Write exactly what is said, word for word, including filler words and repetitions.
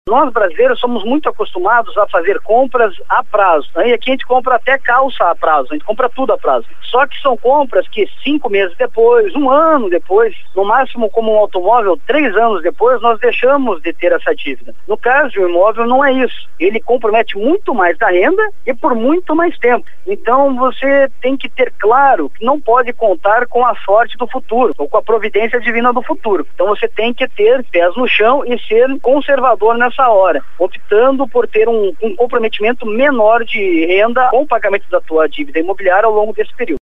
Nós brasileiros somos muito acostumados a fazer compras a prazo, né? E aqui a gente compra até calça a prazo, a gente compra tudo a prazo. Só que são compras que cinco meses depois, um ano depois, no máximo como um automóvel, três anos depois, nós deixamos de ter essa dívida. No caso de um imóvel não é isso, ele compromete muito mais da renda e por muito mais tempo. Então você tem que ter claro que não pode contar com a sorte do futuro, ou com a providência divina do futuro. Então você tem que ter pés no chão e ser conservador nessa essa hora, optando por ter um, um comprometimento menor de renda com o pagamento da tua dívida imobiliária ao longo desse período.